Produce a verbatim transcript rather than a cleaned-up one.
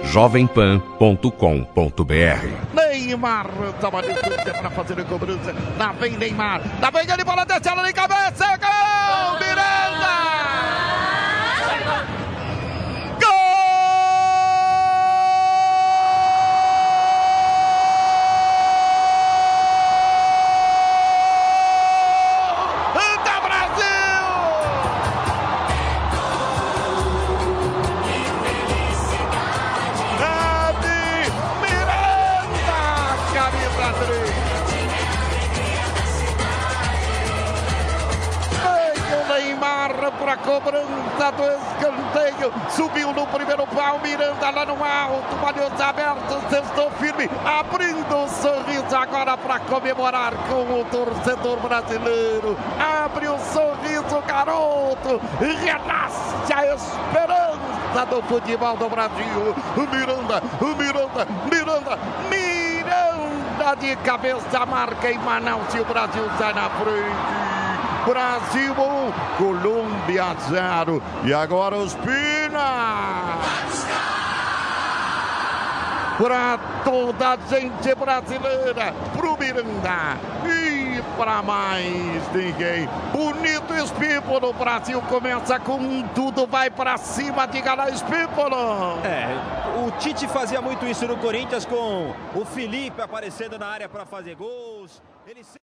jovem pan ponto com ponto br. Neymar, tava distância para fazer a cobrança. Lá vem Neymar, lá vem ele, bola desce, ela de cabeça, gol! Miranda! Para a cobrança do escanteio, subiu no primeiro pau, Miranda lá no alto, olhos abertos, cestou firme, abrindo um sorriso agora para comemorar com o torcedor brasileiro. Abre o sorriso, garoto, renasce a esperança do futebol do Brasil. Miranda, Miranda, Miranda, Miranda de cabeça, marca em Manaus e o Brasil sai na frente. Brasil um, Colômbia zero. E agora os Pina. Para toda a gente brasileira, pro Miranda e para mais ninguém. Bonito Espípolo, o Brasil começa com tudo, vai para cima, diga lá, Espípolo. É, o Tite fazia muito isso no Corinthians com o Felipe aparecendo na área para fazer gols. Ele